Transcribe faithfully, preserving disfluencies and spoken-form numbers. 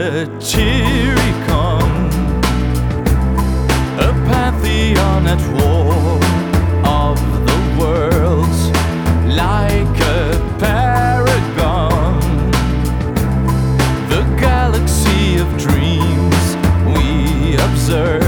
A Chiricon, a pantheon at war of the worlds, like a paragon, the galaxy of dreams we observe.